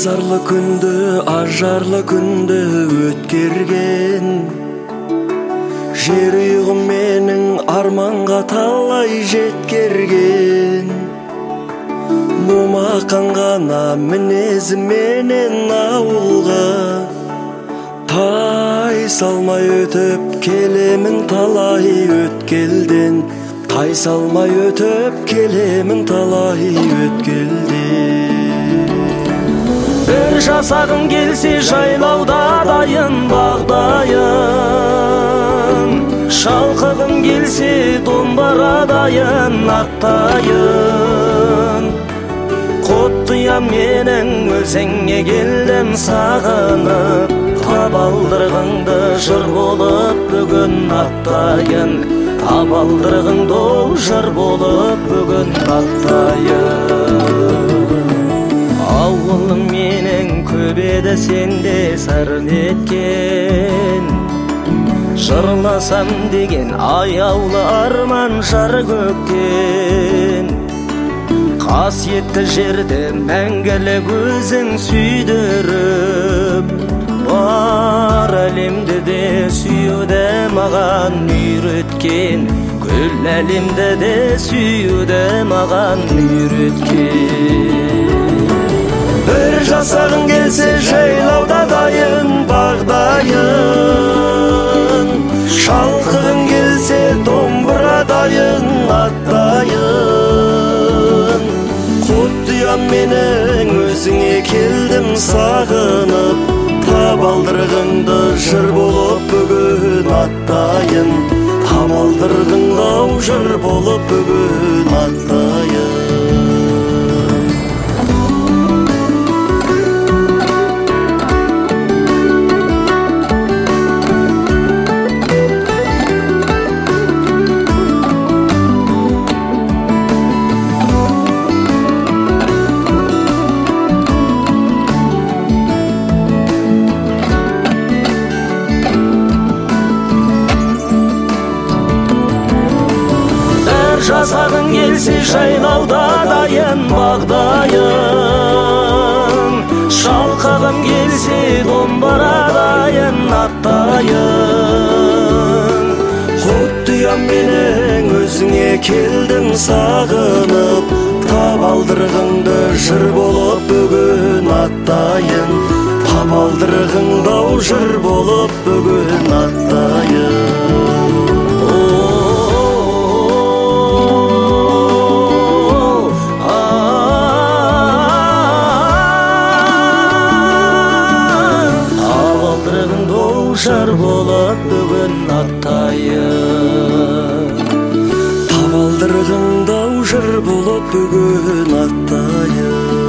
Зарлы күнді, ажарлы күнді өткерген, жер үйғым менің арманға талай жеткерген. Момақан ғана мінезіменен ауылға тай салмай өтіп келемін талай өткелден. Тай салмай өтіп келемін талай өткелден. Бір жасағым келсе жайлауда дайын бағдайын, шалқығым келсе домбара дайын аттайын. Құттыям менің өзіңе келдім сағынып, табалдырғыңды жыр болып бүгін аттайын. Табалдырғыңды жыр болып бүгін аттайын. Ауылың менің көп еді сенде сырын еткен, жырласам деген аяулы арман жары көктен. Қасиетті жерді мәңгілік өзің сүйдіріп, бар әлемді де сүюді маған үйреткен, күл әлемді де сүюді маған үйреткен. Бір жасағың келсе жайлауда дайын бағдайын, шалқығың келсе домбыра дайын аттайын. Құттыям менің өзіңе келдім сағынып, табалдырғыңды жыр болып бүгін аттайын. Табалдырғыңды жыр болып бүгін аттайын. Жасағың келсе жайлауда дайын бағдайын, шалқағым келсе домбара дайын аттайын. Құттыям менің өзіңе келдім сағынып, табалдырғыңды жыр болып бүгін аттайын. Табалдырғыңды жыр болып бүгін аттайын. Жар болып бүгін аттайын. Табалдырғыңды жыр болып бүгін аттайын.